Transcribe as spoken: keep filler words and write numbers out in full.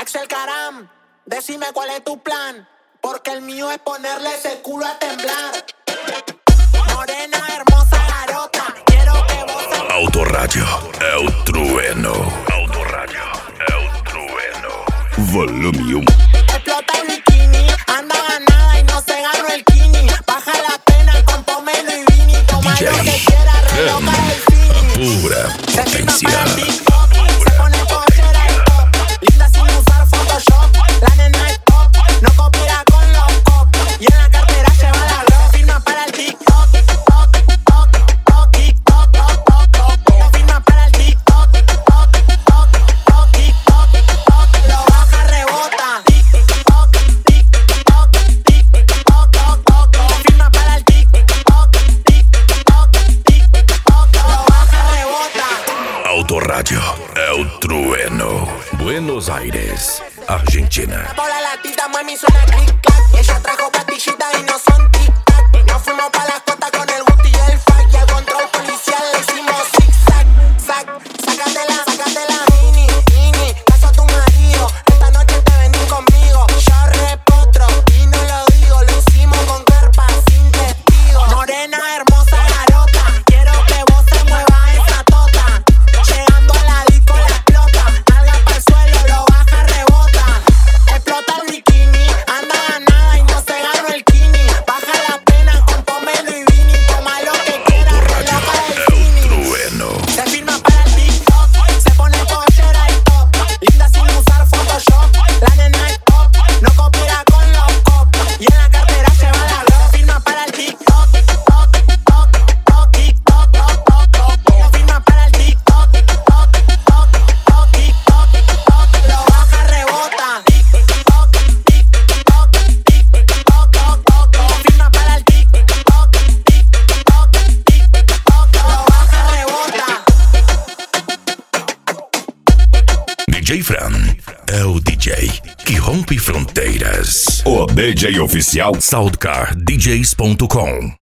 Axel Caram, decime cuál es tu plan, porque el mío es ponerle ese culo a temblar. Morena, hermosa garota, quiero que vos... Autoradio é o trueno. Autoradio é o trueno. Volume um. Explota el bikini, anda ganada y no se ganó el kini. Baja la pena con pomelo y vini. Toma D J lo que quiera, reloca el fini. Pura Se firma potencia. para el TikTok, se pone cochera y top. Linda sin usar Photoshop, la nena es top. No coopera con los cop, y en la cartera lleva la glock. Se firma para el TikTok, TikTok, TikTok, TikTok, TikTok, TikTok, TikTok. Se firma para el TikTok, TikTok, TikTok, TikTok, TikTok, TikTok. Lo baja, rebota. TikTok, TikTok, TikTok, TikTok. Se firma para el TikTok, TikTok, TikTok. Lo baja, rebota. Autoradio é o trueno. Buenos Aires, Argentina. Por la latita, mami, suena click-clack. Ella trajo pastillitas y no son tic-tac. Nos fuimos pa' las costas con el Gusti y el Fac. Y al control policial le hicimos zig-zag. Zac, sácatela, sácatela, mini, mini. Caso a tu marido, esta noche te venís conmigo. Yo repotro y no lo digo. Lo hicimos con carpa, sin testigo. Morena, hermosa garota, quiero que vos se muevas esa tota. Llegando a la disco la explota. Nalga pa'l suelo, lo baja, rebota. Explota el bikini, anda ganada y no se ganó el kini. Baja la pena con pomelo y vini. Toma lo que quiera, reloja el É o fini. trueno. Se firma para el TikTok, se pone cochera y top. Linda sin usar Photoshop, la nena es top. No coopera con los cop, y en la cartera lleva la glock. Se firma para el TikTok, TikTok, TikTok, TikTok, TikTok, TikTok, TikTok. Se firma para el TikTok, TikTok, TikTok, TikTok, TikTok, TikTok. Lo baja, rebota. TikTok, TikTok, TikTok, TikTok. Se firma para el TikTok, TikTok, TikTok, TikTok. Lo baja, rebota. D J Fran é o D J que rompe fronteiras. O D J oficial Soundcar D Js ponto com.